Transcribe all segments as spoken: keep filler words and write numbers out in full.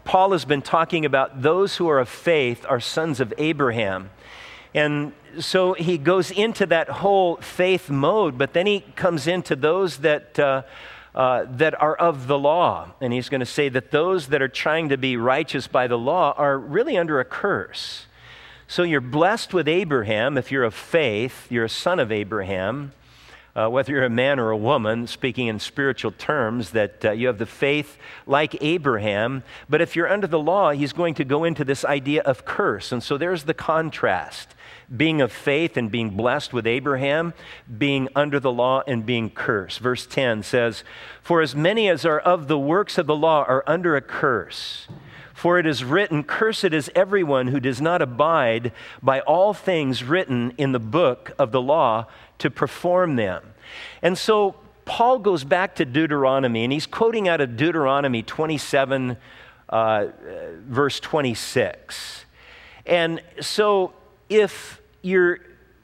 Paul has been talking about those who are of faith are sons of Abraham. And so he goes into that whole faith mode, but then he comes into those that uh, uh, that are of the law. And he's going to say that those that are trying to be righteous by the law are really under a curse. So you're blessed with Abraham if you're of faith, you're a son of Abraham. Uh, whether you're a man or a woman, speaking in spiritual terms, that uh, you have the faith like Abraham. But if you're under the law, he's going to go into this idea of curse. And so there's the contrast, being of faith and being blessed with Abraham, being under the law and being cursed. Verse ten says, "For as many as are of the works of the law are under a curse. For it is written, cursed is everyone who does not abide by all things written in the book of the law to perform them." And so Paul goes back to Deuteronomy, and he's quoting out of Deuteronomy twenty-seven, uh, verse twenty-six. And so if you're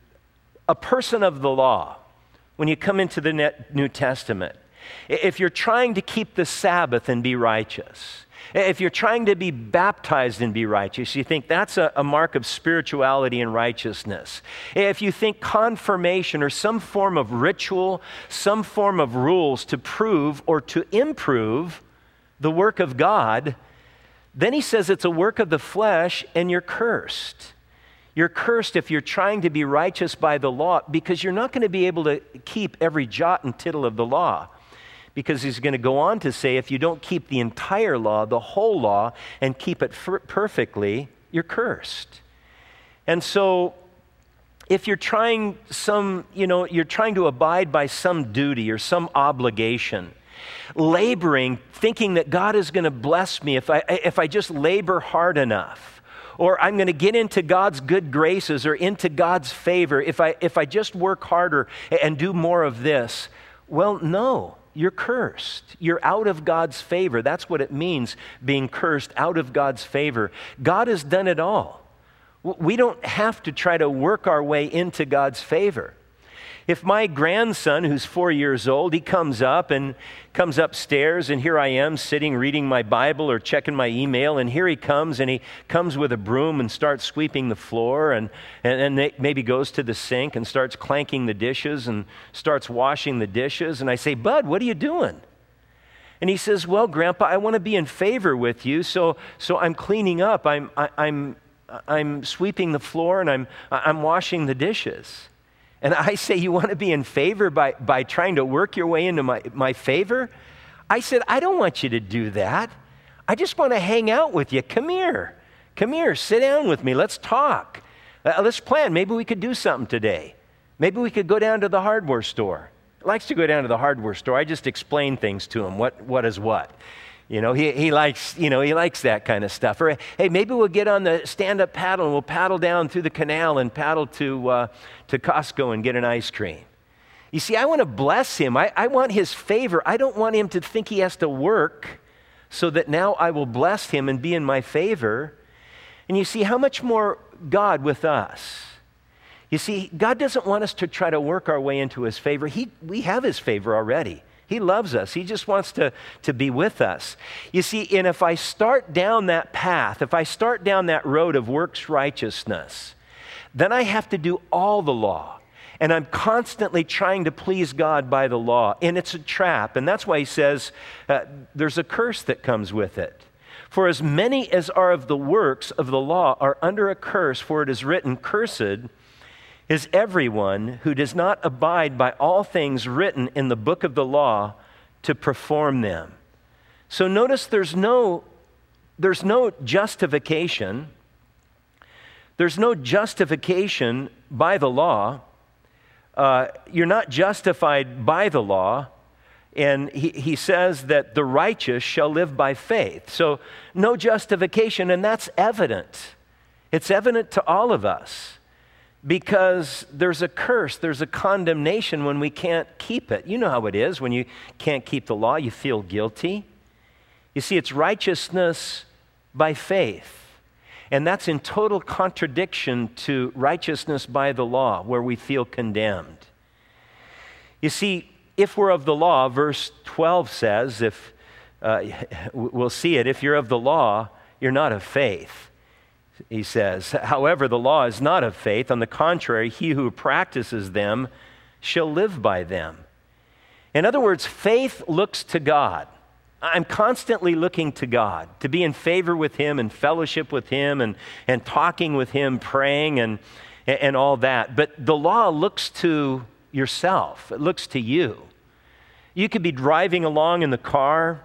a person of the law, when you come into the New Testament, if you're trying to keep the Sabbath and be righteous, if you're trying to be baptized and be righteous, you think that's a, a mark of spirituality and righteousness. If you think confirmation or some form of ritual, some form of rules to prove or to improve the work of God, then he says it's a work of the flesh and you're cursed. You're cursed if you're trying to be righteous by the law, because you're not going to be able to keep every jot and tittle of the law. Because he's going to go on to say, if you don't keep the entire law, the whole law, and keep it f- perfectly, you're cursed. And so if you're trying some, you know, you're trying to abide by some duty or some obligation, laboring, thinking that God is going to bless me if I if I just labor hard enough, or I'm going to get into God's good graces or into God's favor if I if I just work harder and do more of this. Well, no. You're cursed. You're out of God's favor. That's what it means, being cursed, out of God's favor. God has done it all. We don't have to try to work our way into God's favor. If my grandson, who's four years old, he comes up and comes upstairs, and here I am sitting reading my Bible or checking my email, and here he comes, and he comes with a broom and starts sweeping the floor, and, and, and maybe goes to the sink and starts clanking the dishes and starts washing the dishes. And I say, "Bud, what are you doing?" And he says, "Well, Grandpa, I want to be in favor with you, so so I'm cleaning up. I'm I, I'm I'm sweeping the floor, and I'm I'm washing the dishes." And I say, "You want to be in favor by, by trying to work your way into my, my favor?" I said, "I don't want you to do that. I just want to hang out with you. Come here. Come here. Sit down with me. Let's talk. Uh, let's plan. Maybe we could do something today. Maybe we could go down to the hardware store." He likes to go down to the hardware store. I just explain things to him, what what is what. You know, he, he likes, you know, he likes that kind of stuff. Or, hey, maybe we'll get on the stand-up paddle and we'll paddle down through the canal and paddle to uh, to Costco and get an ice cream. You see, I want to bless him. I, I want his favor. I don't want him to think he has to work so that now I will bless him and be in my favor. And you see, how much more God with us? You see, God doesn't want us to try to work our way into his favor. He, we have his favor already. He loves us. He just wants to, to be with us. You see, and if I start down that path, if I start down that road of works righteousness, then I have to do all the law. And I'm constantly trying to please God by the law. And it's a trap. And that's why he says uh, there's a curse that comes with it. "For as many as are of the works of the law are under a curse, for it is written, cursed is everyone who does not abide by all things written in the book of the law to perform them." So notice there's no, there's no justification. There's no justification by the law. Uh, you're not justified by the law. And he, he says that the righteous shall live by faith. So no justification, and that's evident. It's evident to all of us. Because there's a curse, there's a condemnation when we can't keep it. You know how it is. When you can't keep the law, you feel guilty. You see, it's righteousness by faith. And that's in total contradiction to righteousness by the law, where we feel condemned. You see, if we're of the law, verse twelve says, if uh, we'll see it. If you're of the law, you're not of faith, he says. However, the law is not of faith. On the contrary, he who practices them shall live by them. In other words, faith looks to God. I'm constantly looking to God, to be in favor with him and fellowship with him and, and talking with him, praying and, and all that. But the law looks to yourself. It looks to you. You could be driving along in the car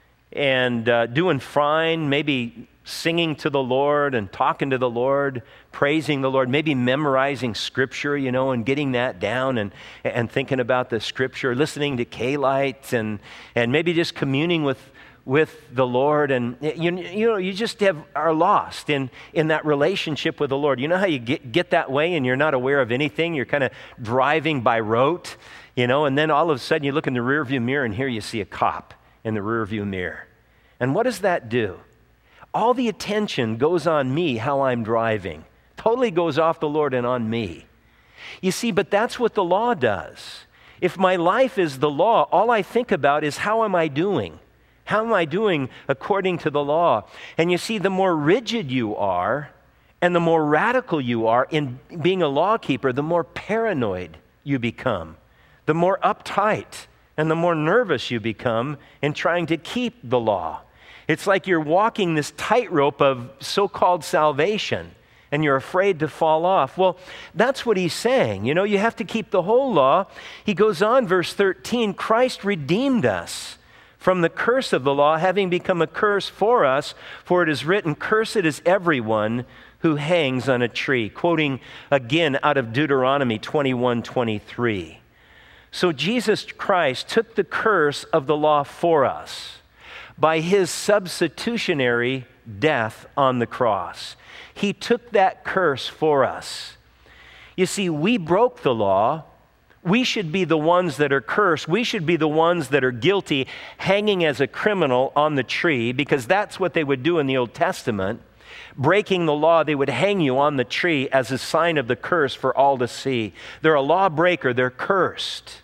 and uh, doing fine, maybe singing to the Lord and talking to the Lord, praising the Lord, maybe memorizing Scripture, you know, and getting that down and, and thinking about the Scripture, listening to K-Lights and, and maybe just communing with, with the Lord. And, you, you know, you just have, are lost in, in that relationship with the Lord. You know how you get, get that way and you're not aware of anything? You're kind of driving by rote, you know, and then all of a sudden you look in the rearview mirror and here you see a cop in the rearview mirror. And what does that do? All the attention goes on me, how I'm driving. Totally goes off the Lord and on me. You see, but that's what the law does. If my life is the law, all I think about is how am I doing? How am I doing according to the law? And you see, the more rigid you are and the more radical you are in being a law keeper, the more paranoid you become, the more uptight and the more nervous you become in trying to keep the law. It's like you're walking this tightrope of so-called salvation and you're afraid to fall off. Well, that's what he's saying. You know, you have to keep the whole law. He goes on, verse thirteen, Christ redeemed us from the curse of the law, having become a curse for us, for it is written, cursed is everyone who hangs on a tree. Quoting again out of Deuteronomy twenty-one twenty-three. So Jesus Christ took the curse of the law for us by his substitutionary death on the cross. He took that curse for us. You see, we broke the law. We should be the ones that are cursed. We should be the ones that are guilty, hanging as a criminal on the tree, because that's what they would do in the Old Testament. Breaking the law, they would hang you on the tree as a sign of the curse for all to see. They're a lawbreaker. They're cursed.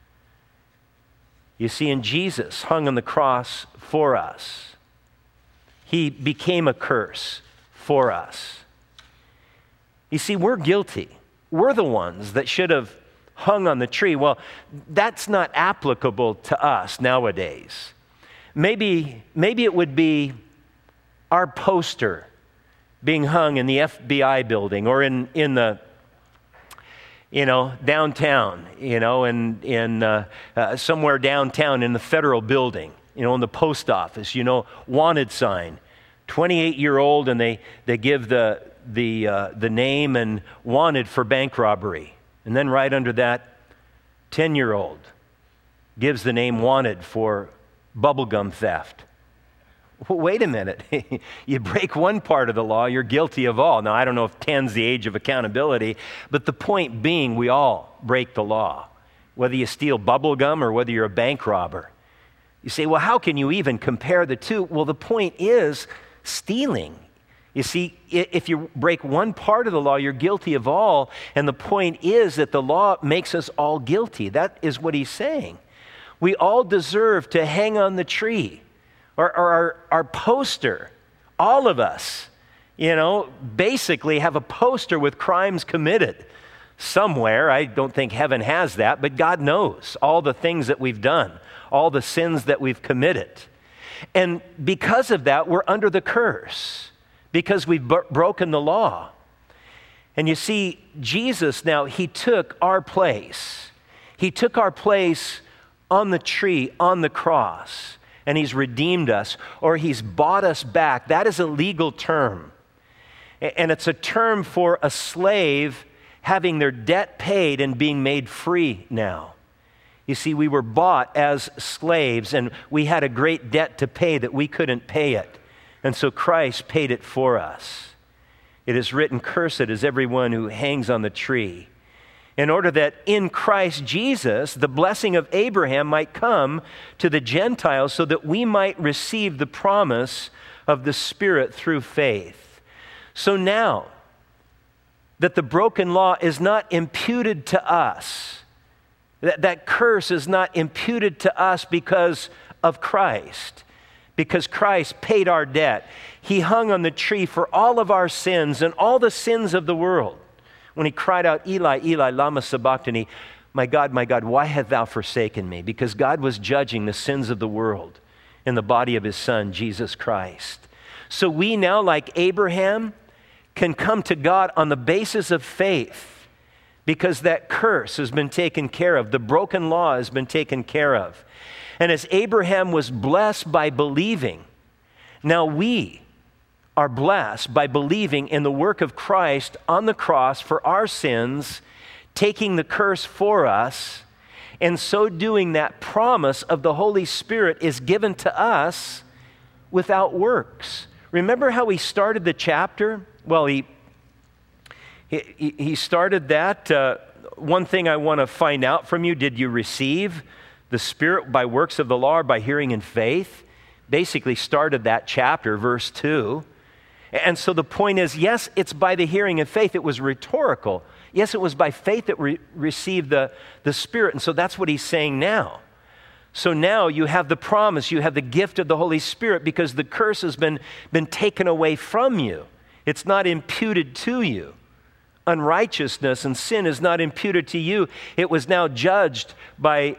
You see, and Jesus hung on the cross for us. He became a curse for us. You see, we're guilty. We're the ones that should have hung on the tree. Well, that's not applicable to us nowadays. Maybe, maybe it would be our poster being hung in the F B I building or in, in the you know, downtown, you know, in, in uh, uh, somewhere downtown in the federal building, you know, in the post office, you know, wanted sign, twenty-eight-year-old, and they, they give the, the, uh, the name and wanted for bank robbery. And then right under that, ten-year-old gives the name wanted for bubblegum theft. Well, wait a minute. You break one part of the law, you're guilty of all. Now, I don't know if ten's the age of accountability, but the point being, we all break the law, whether you steal bubble gum or whether you're a bank robber. You say, well, how can you even compare the two? Well, the point is stealing. You see, if you break one part of the law, you're guilty of all, and the point is that the law makes us all guilty. That is what he's saying. We all deserve to hang on the tree. Or, or our, our poster, all of us, you know, basically have a poster with crimes committed somewhere. I don't think heaven has that, but God knows all the things that we've done, all the sins that we've committed. And because of that, we're under the curse, because we've b- broken the law. And you see, Jesus now, he took our place. He took our place on the tree, on the cross. And he's redeemed us, or he's bought us back. That is a legal term. And it's a term for a slave having their debt paid and being made free now. You see, we were bought as slaves, and we had a great debt to pay that we couldn't pay it. And so Christ paid it for us. It is written, cursed is everyone who hangs on the tree, in order that in Christ Jesus, the blessing of Abraham might come to the Gentiles so that we might receive the promise of the Spirit through faith. So now that the broken law is not imputed to us, that, that curse is not imputed to us because of Christ. because Christ paid our debt. He hung on the tree for all of our sins and all the sins of the world. When he cried out, Eli, Eli, lama sabachthani, my God, my God, why hast thou forsaken me? Because God was judging the sins of the world in the body of his Son, Jesus Christ. So we now, like Abraham, can come to God on the basis of faith, because that curse has been taken care of. The broken law has been taken care of. And as Abraham was blessed by believing, now we are blessed by believing in the work of Christ on the cross for our sins, taking the curse for us, and so doing, that promise of the Holy Spirit is given to us without works. Remember how he started the chapter? Well, he he, he started that. Uh, one thing I want to find out from you, did you receive the Spirit by works of the law or by hearing in faith? Basically started that chapter, verse two. And so the point is, yes, it's by the hearing of faith. It was rhetorical. Yes, it was by faith that we received the, the Spirit. And so that's what he's saying now. So now you have the promise, you have the gift of the Holy Spirit, because the curse has been, been taken away from you. It's not imputed to you. Unrighteousness and sin is not imputed to you. It was now judged by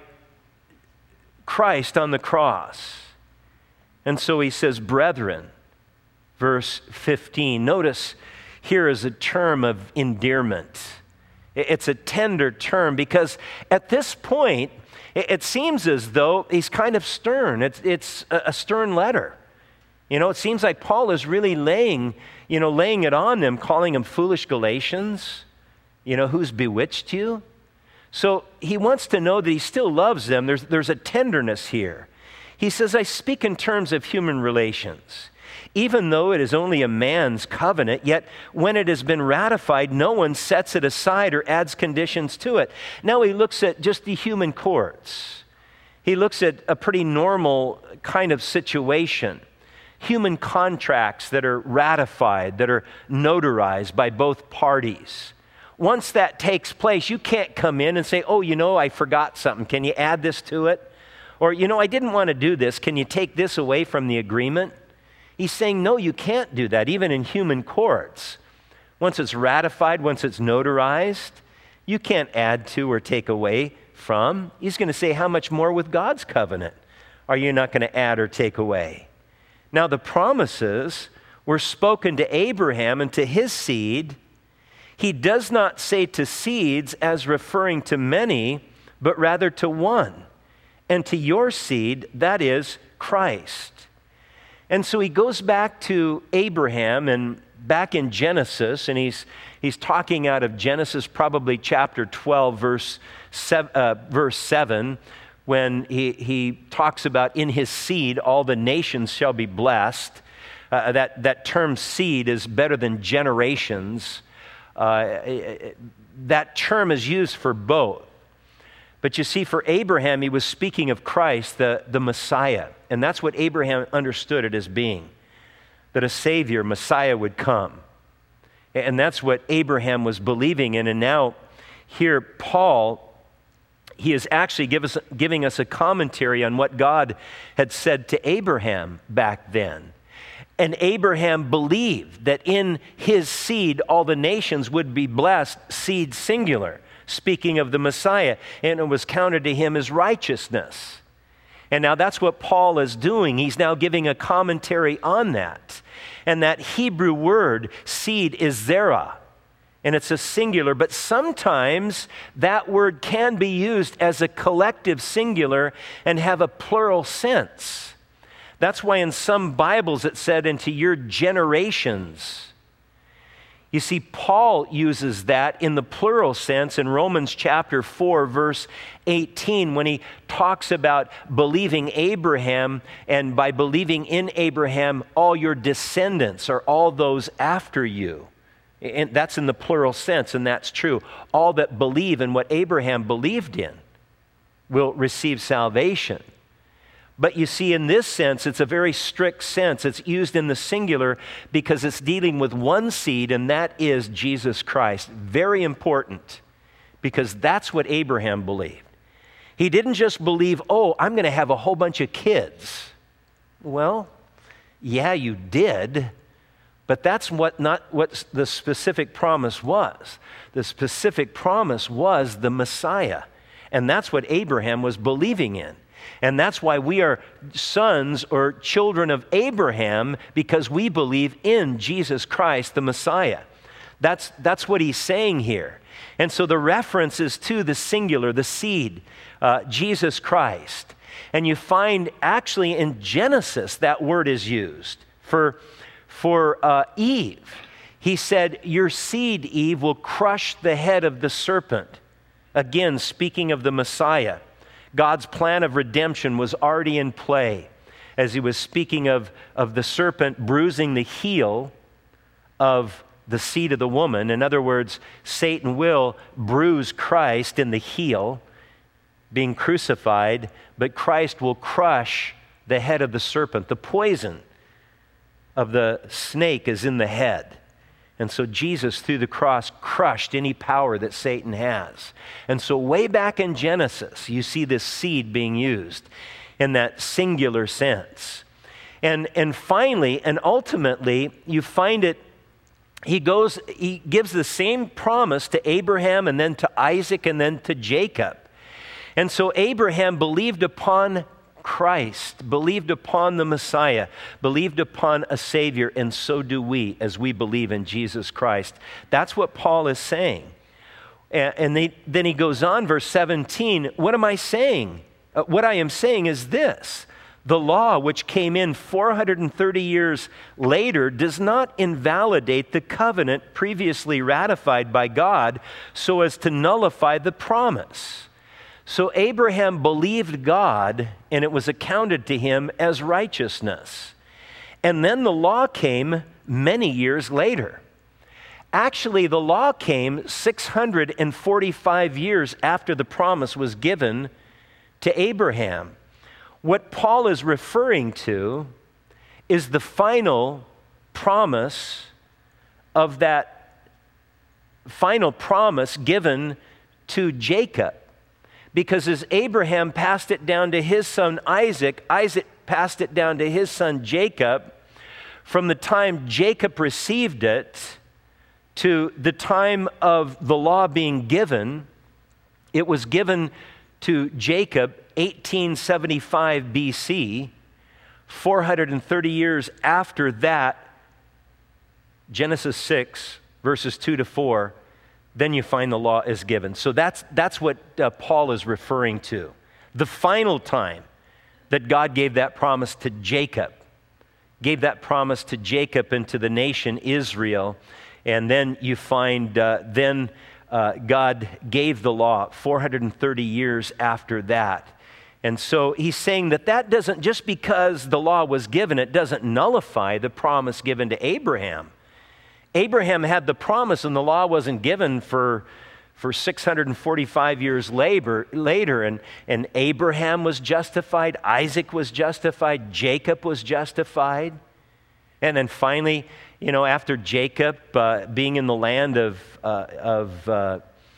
Christ on the cross. And so he says, brethren, verse fifteen. Notice here is a term of endearment. It's a tender term, because at this point, it seems as though he's kind of stern. It's, it's a stern letter. You know, it seems like Paul is really laying, you know, laying it on them, calling them foolish Galatians. You know, who's bewitched you? So he wants to know that he still loves them. There's, there's a tenderness here. He says, I speak in terms of human relations. Even though it is only a man's covenant, yet when it has been ratified, no one sets it aside or adds conditions to it. Now he looks at just the human courts. He looks at a pretty normal kind of situation. Human contracts that are ratified, that are notarized by both parties. Once that takes place, you can't come in and say, oh, you know, I forgot something. Can you add this to it? Or, you know, I didn't want to do this. Can you take this away from the agreement? He's saying, no, you can't do that, even in human courts. Once it's ratified, once it's notarized, you can't add to or take away from. He's going to say, how much more with God's covenant are you not going to add or take away? Now, the promises were spoken to Abraham and to his seed. He does not say to seeds as referring to many, but rather to one, and to your seed, that is Christ. And so he goes back to Abraham and back in Genesis, and he's he's talking out of Genesis, probably chapter twelve, verse seven, uh, verse seven, when he, he talks about in his seed all the nations shall be blessed. Uh, that, that term seed is better than generations. Uh, that term is used for both. But you see, for Abraham, he was speaking of Christ, the, the Messiah. And that's what Abraham understood it as being, that a Savior, Messiah, would come. And that's what Abraham was believing in. And now here, Paul, he is actually give us, giving us a commentary on what God had said to Abraham back then. And Abraham believed that in his seed all the nations would be blessed, seed singular, speaking of the Messiah, and it was counted to him as righteousness. And now that's what Paul is doing. He's now giving a commentary on that. And that Hebrew word, seed, is zerah, and it's a singular, but sometimes that word can be used as a collective singular and have a plural sense. That's why in some Bibles it said, into your generations. You see, Paul uses that in the plural sense in Romans chapter four, verse eighteen, when he talks about believing Abraham, and by believing in Abraham, all your descendants, or all those after you. And that's in the plural sense, and that's true. All that believe in what Abraham believed in will receive salvation. But you see, in this sense, it's a very strict sense. It's used in the singular because it's dealing with one seed, and that is Jesus Christ. Very important, because that's what Abraham believed. He didn't just believe, oh, I'm going to have a whole bunch of kids. Well, yeah, you did, but that's what not what the specific promise was. The specific promise was the Messiah, and that's what Abraham was believing in. And that's why we are sons or children of Abraham, because we believe in Jesus Christ, the Messiah. That's, that's what he's saying here. And so the reference is to the singular, the seed, uh, Jesus Christ. And you find actually in Genesis that word is used for, for uh, Eve. He said, your seed, Eve, will crush the head of the serpent. Again, speaking of the Messiah. God's plan of redemption was already in play as he was speaking of, of the serpent bruising the heel of the seed of the woman. In other words, Satan will bruise Christ in the heel, being crucified, but Christ will crush the head of the serpent. The poison of the snake is in the head. And so Jesus, through the cross, crushed any power that Satan has. And so way back in Genesis, you see this seed being used in that singular sense. And, and finally, and ultimately, you find it, he goes, he gives the same promise to Abraham and then to Isaac and then to Jacob. And so Abraham believed upon Christ, believed upon the Messiah, believed upon a Savior, and so do we as we believe in Jesus Christ. That's what Paul is saying. And they, then he goes on, verse seventeen, what am I saying? Uh, what I am saying is this: the law, which came in four hundred thirty years later, does not invalidate the covenant previously ratified by God so as to nullify the promise. So Abraham believed God, and it was accounted to him as righteousness. And then the law came many years later. Actually, the law came six hundred forty-five years after the promise was given to Abraham. What Paul is referring to is the final promise of that final promise given to Jacob. Because as Abraham passed it down to his son Isaac, Isaac passed it down to his son Jacob. From the time Jacob received it to the time of the law being given, it was given to Jacob eighteen seventy-five B C, four hundred thirty years after that, Genesis six, verses two to four, then you find the law is given. So that's, that's what uh, Paul is referring to. The final time that God gave that promise to Jacob, gave that promise to Jacob and to the nation Israel, and then you find, uh, then uh, God gave the law four hundred thirty years after that. And so he's saying that that doesn't, just because the law was given, it doesn't nullify the promise given to Abraham. Abraham had the promise and the law wasn't given for, for six hundred forty-five years labor, later. And, and Abraham was justified, Isaac was justified, Jacob was justified. And then finally, you know, after Jacob uh, being in the land of, uh, of, uh,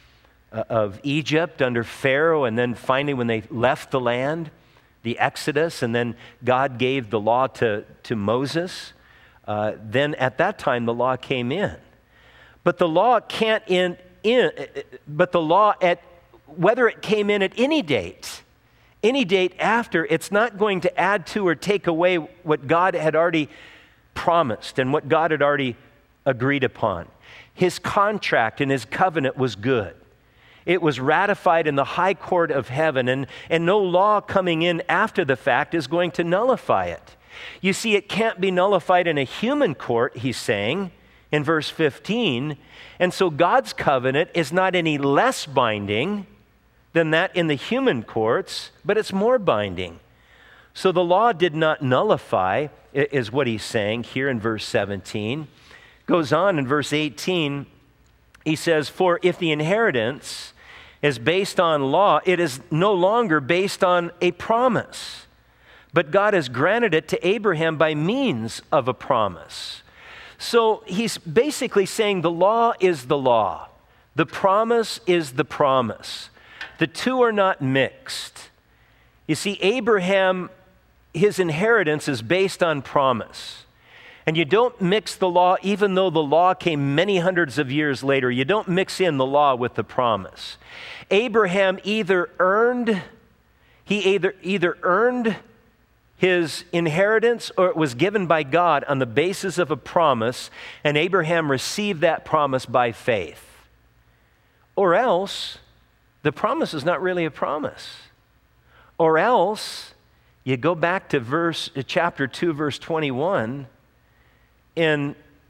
of Egypt under Pharaoh, and then finally when they left the land, the Exodus, and then God gave the law to, to Moses. Uh, then at that time the law came in. But the law can't in, in but the law at whether it came in at any date, any date after, it's not going to add to or take away what God had already promised and what God had already agreed upon. His contract and his covenant was good. It was ratified in the high court of heaven, and, and no law coming in after the fact is going to nullify it. You see, it can't be nullified in a human court, he's saying, in verse fifteen. And so God's covenant is not any less binding than that in the human courts, but it's more binding. So the law did not nullify, is what he's saying here in verse seventeen. Goes on in verse eighteen, he says, for if the inheritance is based on law, it is no longer based on a promise. But God has granted it to Abraham by means of a promise. So he's basically saying the law is the law. The promise is the promise. The two are not mixed. You see, Abraham, his inheritance is based on promise. And you don't mix the law, even though the law came many hundreds of years later. You don't mix in the law with the promise. Abraham either earned, he either, either earned his inheritance or it was given by God on the basis of a promise, and Abraham received that promise by faith. Or else, the promise is not really a promise. Or else, you go back to verse, chapter two, verse twenty-one, and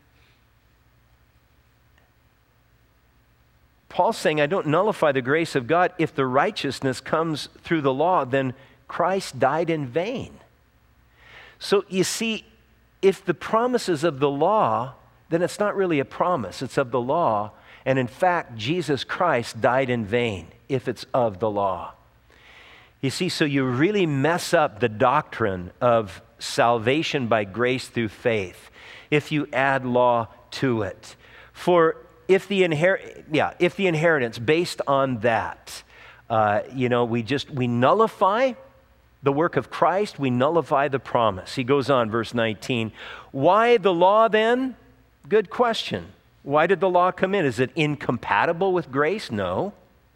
Paul's saying, I don't nullify the grace of God. If the righteousness comes through the law, then Christ died in vain. So you see, if the promise is of the law, then it's not really a promise. It's of the law. And in fact, Jesus Christ died in vain if it's of the law. You see, so you really mess up the doctrine of salvation by grace through faith if you add law to it. For if the inher- yeah, if the inheritance based on that, uh, you know, we just we nullify the work of Christ, we nullify the promise. He goes on, verse nineteen. Why the law then? Good question. Why did the law come in? Is it incompatible with grace? No.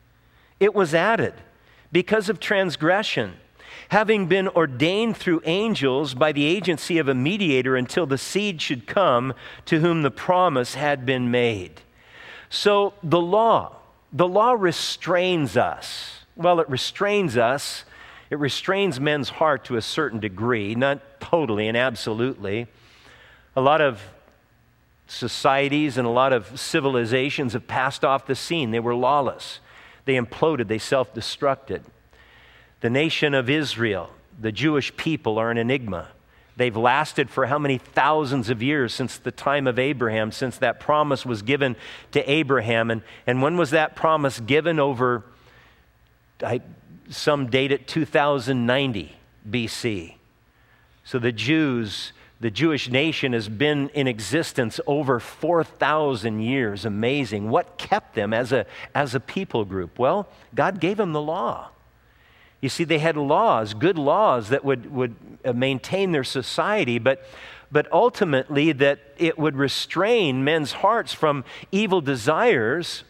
It was added because of transgression, having been ordained through angels by the agency of a mediator until the seed should come to whom the promise had been made. So the law, the law restrains us. Well, it restrains us. It restrains men's heart to a certain degree, not totally and absolutely. A lot of societies and a lot of civilizations have passed off the scene. They were lawless. They imploded. They self-destructed. The nation of Israel, the Jewish people, are an enigma. They've lasted for how many thousands of years since the time of Abraham, since that promise was given to Abraham. And, and when was that promise given? Over, I, some date it two thousand ninety B C. So the Jews, the Jewish nation has been in existence over four thousand years. Amazing. What kept them as a, as a people group? Well, God gave them the law. You see, they had laws, good laws that would, would maintain their society, but, but ultimately that it would restrain men's hearts from evil desires,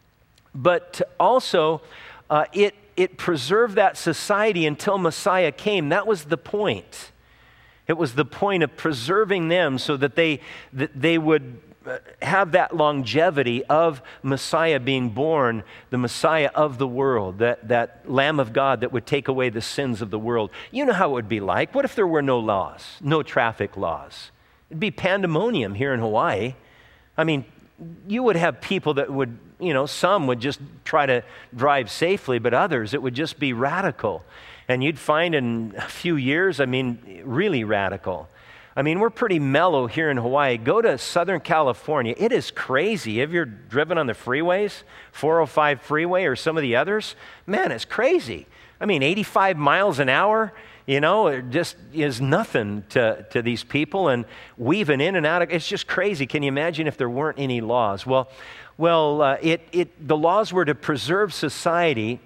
but also uh, it, it preserved that society until Messiah came. That was the point. It was the point of preserving them so that they, that they would have that longevity of Messiah being born, the Messiah of the world, that, that Lamb of God that would take away the sins of the world. You know how it would be like. What if there were no laws, no traffic laws? It'd be pandemonium here in Hawaii. I mean, you would have people that would, you know, some would just try to drive safely, but others, it would just be radical. And you'd find in a few years, I mean, really radical. I mean, we're pretty mellow here in Hawaii. Go to Southern California. It is crazy. Have you ever driven on the freeways, four oh five freeway or some of the others? Man, it's crazy. I mean, eighty-five miles an hour, you know, it just is nothing to, to these people. And weaving in and out of, it's just crazy. Can you imagine if there weren't any laws? Well, well, uh, it, it, the laws were to preserve society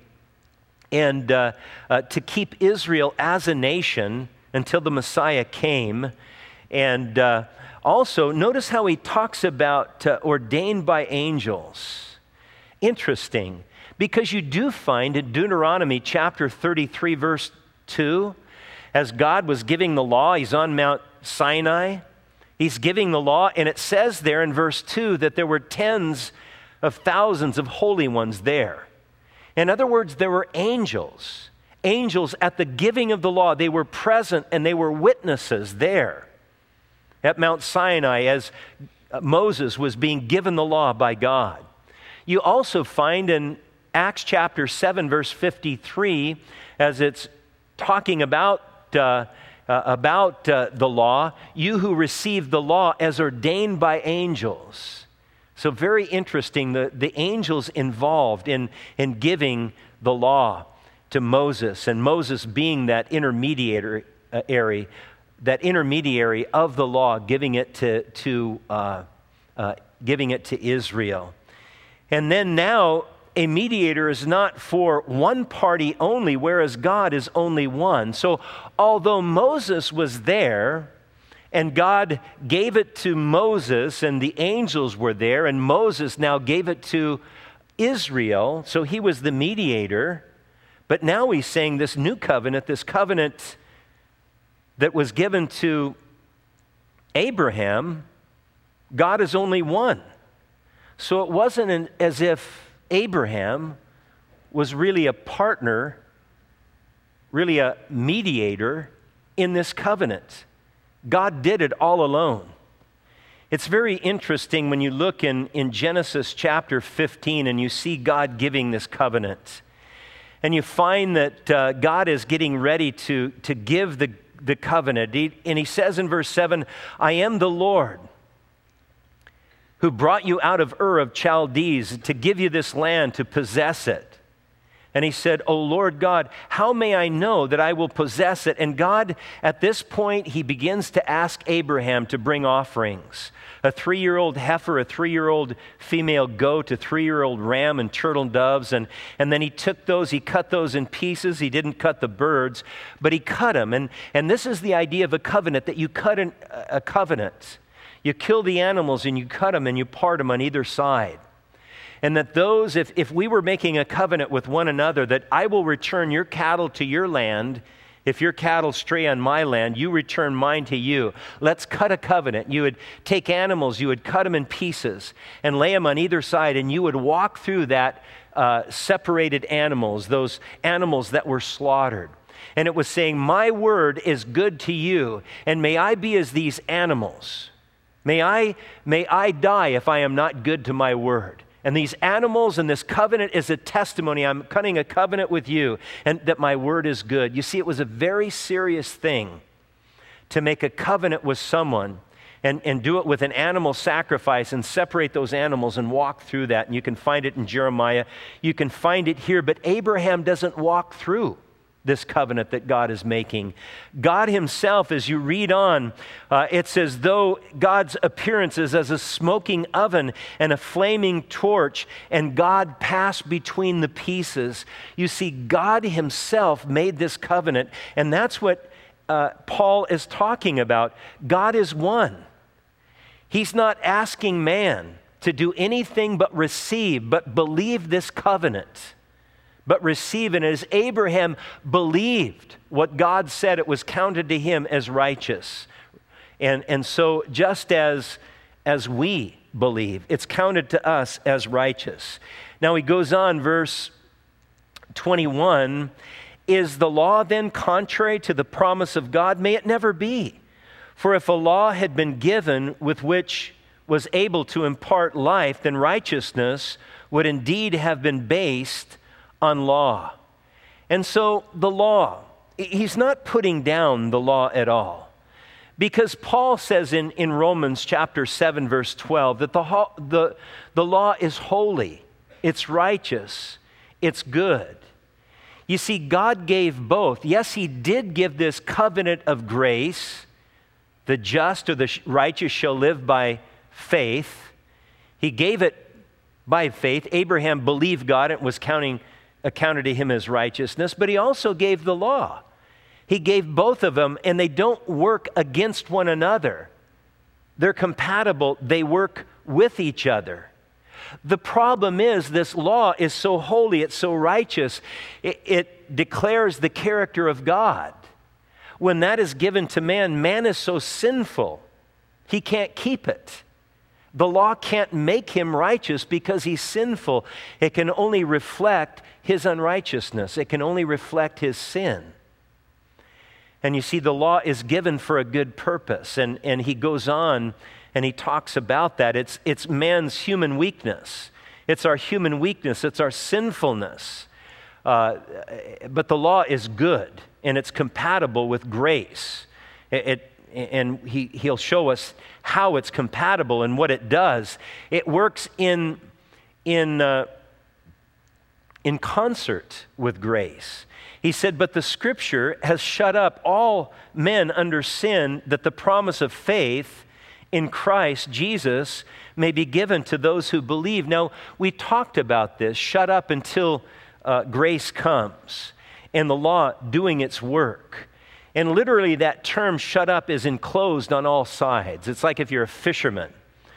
and uh, uh, to keep Israel as a nation until the Messiah came. And uh, also, notice how he talks about uh, ordained by angels. Interesting, because you do find in Deuteronomy chapter thirty-three, verse two, as God was giving the law, he's on Mount Sinai, he's giving the law, and it says there in verse two that there were tens of thousands of holy ones there. In other words, there were angels. Angels at the giving of the law. They were present and they were witnesses there at Mount Sinai as Moses was being given the law by God. You also find in Acts chapter seven, verse fifty-three, as it's talking about, uh, uh, about uh, the law, you who received the law as ordained by angels. So very interesting, the, the angels involved in, in giving the law to Moses, and Moses being that intermediary, uh, that intermediary of the law, giving it to, to uh, uh, giving it to Israel. And then now a mediator is not for one party only, whereas God is only one. So although Moses was there, and God gave it to Moses, and the angels were there, and Moses now gave it to Israel, so he was the mediator. But now he's saying this new covenant, this covenant that was given to Abraham, God is only one. So it wasn't an, as if Abraham was really a partner, really a mediator in this covenant. God did it all alone. It's very interesting when you look in, in Genesis chapter fifteen and you see God giving this covenant. And you find that uh, God is getting ready to, to give the, the covenant. He, and he says in verse seven, I am the Lord who brought you out of Ur of Chaldees to give you this land to possess it. And he said, O Lord God, how may I know that I will possess it? And God, at this point, he begins to ask Abraham to bring offerings. A three-year-old heifer, a three-year-old female goat, a three-year-old ram, and turtle doves. And, and then he took those, he cut those in pieces. He didn't cut the birds, but he cut them. And, and this is the idea of a covenant, that you cut an, a covenant. You kill the animals and you cut them and you part them on either side. And that those, if, if we were making a covenant with one another, that I will return your cattle to your land. If your cattle stray on my land, you return mine to you. Let's cut a covenant. You would take animals, you would cut them in pieces and lay them on either side, and you would walk through that uh, separated animals, those animals that were slaughtered. And it was saying, my word is good to you, and may I be as these animals. May I, may I die if I am not good to my word. And these animals and this covenant is a testimony. I'm cutting a covenant with you, and that my word is good. You see, it was a very serious thing to make a covenant with someone and, and do it with an animal sacrifice and separate those animals and walk through that. And you can find it in Jeremiah. You can find it here. But Abraham doesn't walk through this covenant that God is making. God himself, as you read on, uh, it's as though God's appearance is as a smoking oven and a flaming torch, and God passed between the pieces. You see, God himself made this covenant, and that's what uh, Paul is talking about. God is one. He's not asking man to do anything but receive, but believe this covenant. But receive it. As Abraham believed what God said, it was counted to him as righteous. And, and so just as, as we believe, it's counted to us as righteous. Now he goes on, verse twenty-one, is the law then contrary to the promise of God? May it never be. For if a law had been given with which was able to impart life, then righteousness would indeed have been based on law. And so the law, he's not putting down the law at all. Because Paul says in, in Romans chapter seven, verse twelve, that the, the, the law is holy, it's righteous, it's good. You see, God gave both. Yes, he did give this covenant of grace. The just or the righteous shall live by faith. He gave it by faith. Abraham believed God and was counting accounted to him as righteousness, but he also gave the law. He gave both of them, and they don't work against one another. They're compatible. They work with each other. The problem is this law is so holy, it's so righteous, it, it declares the character of God. When that is given to man, man is so sinful, he can't keep it. The law can't make him righteous because he's sinful. It can only reflect his unrighteousness. It can only reflect his sin. And you see, the law is given for a good purpose. And, and he goes on and he talks about that. It's, it's man's human weakness. It's our human weakness. It's our sinfulness. Uh, but the law is good, and it's compatible with grace. It, it And he, he'll show us how it's compatible and what it does. It works in, in, uh, in concert with grace. He said, but the scripture has shut up all men under sin, that the promise of faith in Christ Jesus may be given to those who believe. Now, we talked about this, shut up until uh, grace comes, and the law doing its work. And literally that term shut up is enclosed on all sides. It's like if you're a fisherman,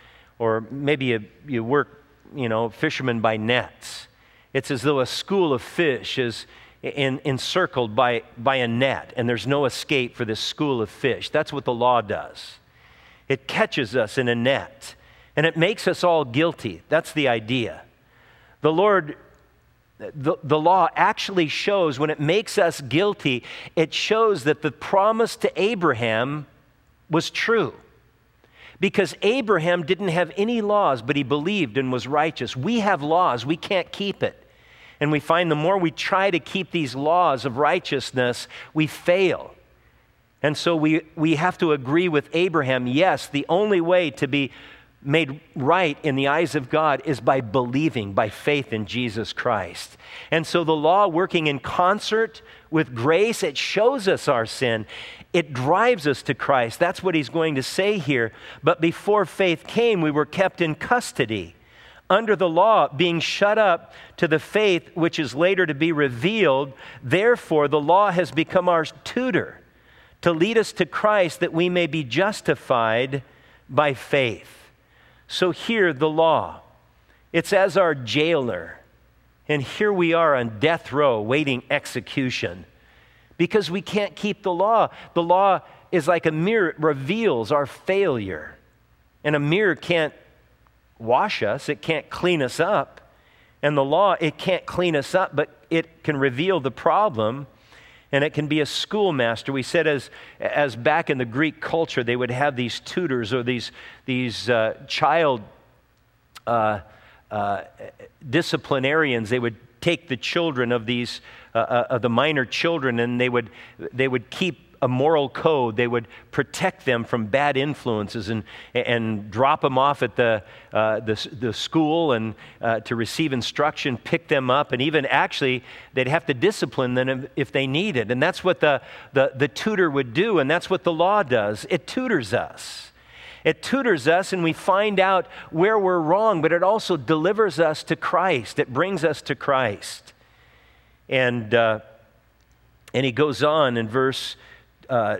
or maybe you, you work, you know, fisherman by nets. It's as though a school of fish is in, encircled by, by a net, and there's no escape for this school of fish. That's what the law does. It catches us in a net, and it makes us all guilty. That's the idea. The Lord, the, the law actually shows, when it makes us guilty, it shows that the promise to Abraham was true. Because Abraham didn't have any laws, but he believed and was righteous. We have laws, we can't keep it. And we find the more we try to keep these laws of righteousness, we fail. And so we, we have to agree with Abraham, yes, the only way to be made right in the eyes of God is by believing, by faith in Jesus Christ. And so the law, working in concert with grace, it shows us our sin. It drives us to Christ. That's what he's going to say here. But before faith came, we were kept in custody under the law, being shut up to the faith which is later to be revealed. Therefore, the law has become our tutor to lead us to Christ, that we may be justified by faith. So here, the law, it's as our jailer. And here we are on death row waiting execution because we can't keep the law. The law is like a mirror. It reveals our failure. And a mirror can't wash us. It can't clean us up. And the law, it can't clean us up, but it can reveal the problem. And it can be a schoolmaster. We said as, as back in the Greek culture, they would have these tutors or these, these uh, child uh, uh, disciplinarians. They would take the children of these, uh, uh, of the minor children, and they would, they would keep a moral code. They would protect them from bad influences and, and drop them off at the, uh, the, the school and uh, to receive instruction, pick them up, and even actually they'd have to discipline them if they needed. And that's what the, the, the tutor would do, and that's what the law does. It tutors us. It tutors us, and we find out where we're wrong, but it also delivers us to Christ. It brings us to Christ. And, uh, and he goes on in verse Uh,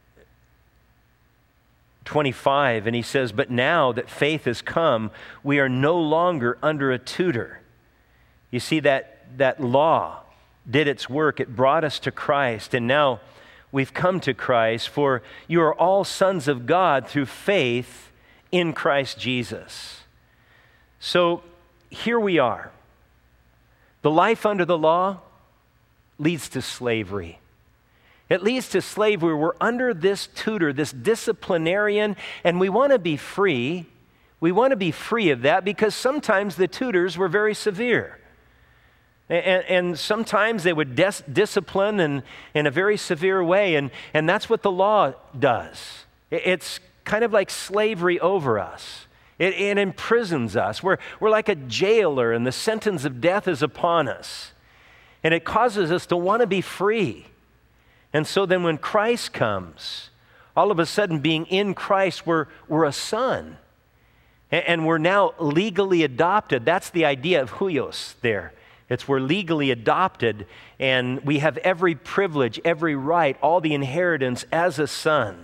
twenty-five, and he says, but now that faith has come, we are no longer under a tutor. You see, that, that law did its work. It brought us to Christ, and now we've come to Christ, for you are all sons of God through faith in Christ Jesus. So here we are. The life under the law leads to slavery. It leads to slavery. We're under this tutor, this disciplinarian, and we want to be free. We want to be free of that because sometimes the tutors were very severe. And, and sometimes they would dis- discipline in, in a very severe way, and, and that's what the law does. It's kind of like slavery over us. It, it imprisons us. We're, we're like a jailer, and the sentence of death is upon us. And it causes us to want to be free. And so then when Christ comes, all of a sudden being in Christ, we're, we're a son. And, and we're now legally adopted. That's the idea of huios there. It's we're legally adopted, and we have every privilege, every right, all the inheritance as a son.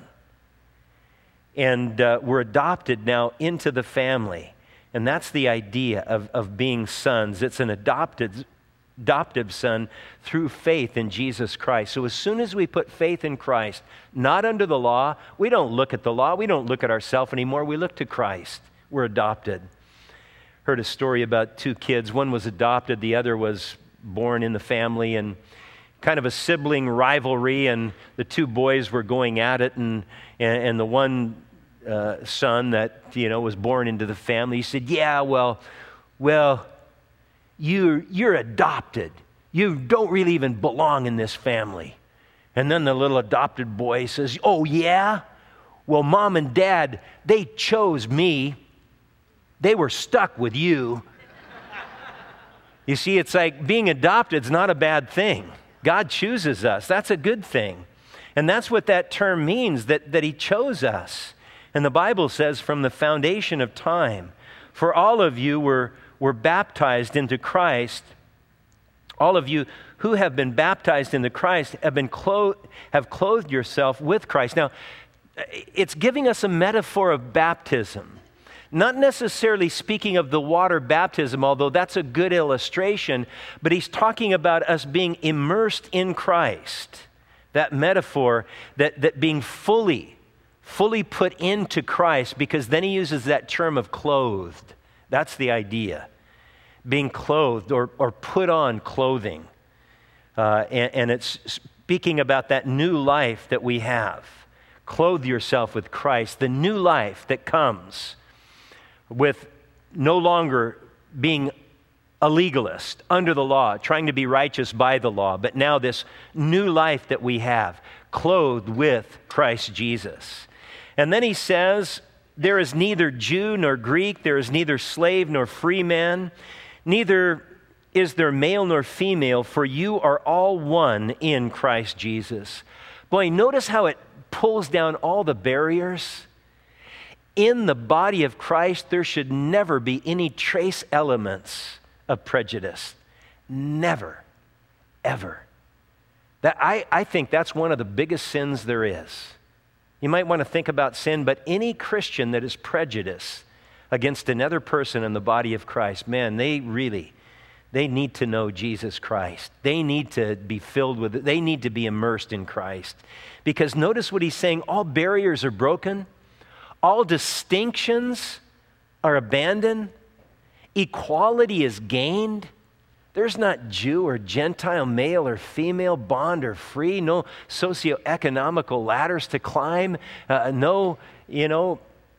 And uh, we're adopted now into the family. And that's the idea of, of being sons. It's an adopted adoptive son through faith in Jesus Christ. So as soon as we put faith in Christ, not under the law, we don't look at the law, we don't look at ourselves anymore, we look to Christ. We're adopted. Heard a story about two kids. One was adopted, the other was born in the family, and kind of a sibling rivalry, and the two boys were going at it, and, and, and the one uh, son that, you know, was born into the family, he said, yeah, well, well, You, you're adopted. You don't really even belong in this family. And then the little adopted boy says, oh, yeah? Well, mom and dad, they chose me. They were stuck with you. You see, it's like being adopted is not a bad thing. God chooses us. That's a good thing. And that's what that term means, that, that he chose us. And the Bible says from the foundation of time, for all of you were, were baptized into Christ. All of you who have been baptized into Christ have been clothed, have clothed yourself with Christ. Now, it's giving us a metaphor of baptism. Not necessarily speaking of the water baptism, although that's a good illustration, but he's talking about us being immersed in Christ. That metaphor, that, that being fully, fully put into Christ, because then he uses that term of clothed. That's the idea. Being clothed or, or put on clothing. Uh, and, and it's speaking about that new life that we have. Clothe yourself with Christ, the new life that comes with no longer being a legalist under the law, trying to be righteous by the law, but now this new life that we have, clothed with Christ Jesus. And then he says, there is neither Jew nor Greek, there is neither slave nor free man, neither is there male nor female, for you are all one in Christ Jesus. Boy, notice how it pulls down all the barriers. In the body of Christ, there should never be any trace elements of prejudice. Never, ever. That I, I think that's one of the biggest sins there is. You might want to think about sin, but any Christian that is prejudiced against another person in the body of Christ, man, they really, they need to know Jesus Christ. They need to be filled with it. They need to be immersed in Christ. Because notice what he's saying, all barriers are broken. All distinctions are abandoned. Equality is gained. There's not Jew or Gentile, male or female, bond or free. No socioeconomical ladders to climb. Uh, no, you know,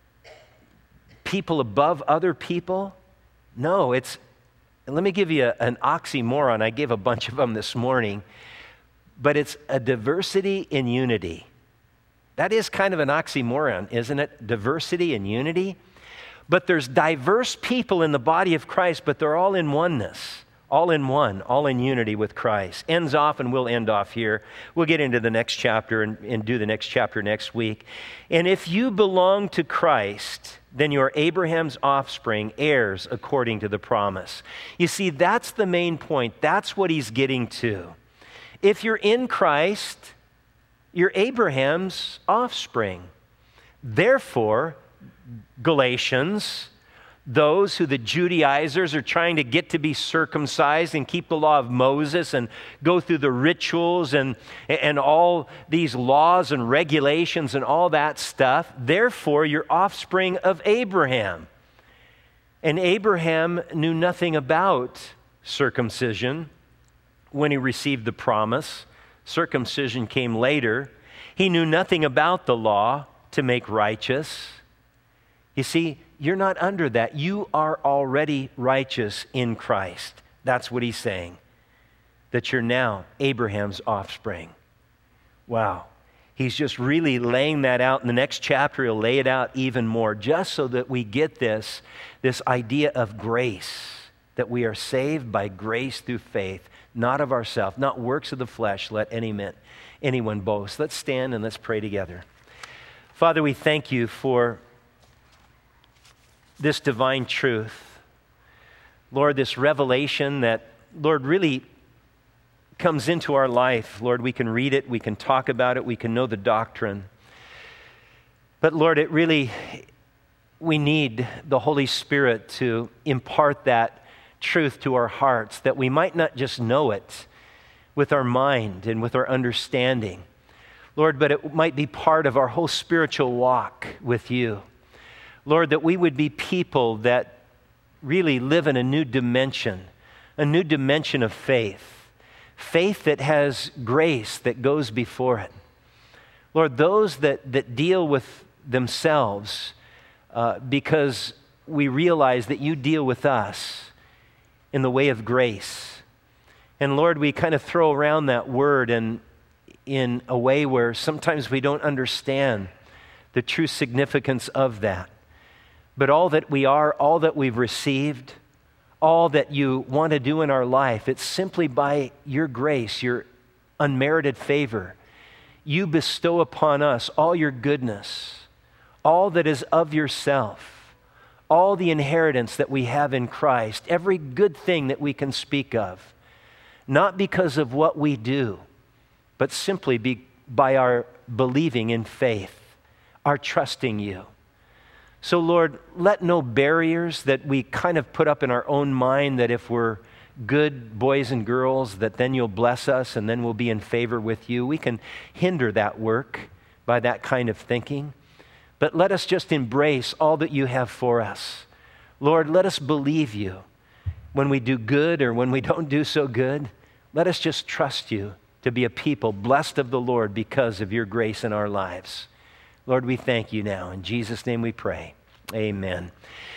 people above other people. No, it's, let me give you a, an oxymoron. I gave a bunch of them this morning. But it's a diversity in unity. That is kind of an oxymoron, isn't it? Diversity and unity. But there's diverse people in the body of Christ, but they're all in oneness, all in one, all in unity with Christ. Ends off, and we'll end off here. We'll get into the next chapter and, and do the next chapter next week. And if you belong to Christ, then you are Abraham's offspring, heirs according to the promise. You see, that's the main point. That's what he's getting to. If you're in Christ, you're Abraham's offspring. Therefore, Galatians, those who the Judaizers are trying to get to be circumcised and keep the law of Moses and go through the rituals and, and all these laws and regulations and all that stuff, therefore, you're offspring of Abraham. And Abraham knew nothing about circumcision when he received the promise. Circumcision came later. He knew nothing about the law to make righteous. You see, you're not under that. You are already righteous in Christ. That's what he's saying. That you're now Abraham's offspring. Wow. He's just really laying that out. In the next chapter, he'll lay it out even more, just so that we get this, this idea of grace, that we are saved by grace through faith, not of ourselves, not works of the flesh, let any man, anyone boast. Let's stand and let's pray together. Father, we thank you for this divine truth. Lord, this revelation that, Lord, really comes into our life. Lord, we can read it, we can talk about it, we can know the doctrine. But Lord, it really, we need the Holy Spirit to impart that truth to our hearts, that we might not just know it with our mind and with our understanding, Lord, but it might be part of our whole spiritual walk with you. Lord, that we would be people that really live in a new dimension, a new dimension of faith, faith that has grace that goes before it. Lord, those that, that deal with themselves uh, because we realize that you deal with us in the way of grace. And Lord, we kind of throw around that word and in a way where sometimes we don't understand the true significance of that. But all that we are, all that we've received, all that you want to do in our life, it's simply by your grace, your unmerited favor. You bestow upon us all your goodness, all that is of yourself, all the inheritance that we have in Christ, every good thing that we can speak of, not because of what we do, but simply be, by our believing in faith, our trusting you. So Lord, let no barriers that we kind of put up in our own mind that if we're good boys and girls, that then you'll bless us and then we'll be in favor with you. We can hinder that work by that kind of thinking. But let us just embrace all that you have for us. Lord, let us believe you when we do good or when we don't do so good. Let us just trust you to be a people blessed of the Lord because of your grace in our lives. Lord, we thank you now. In Jesus' name we pray. Amen.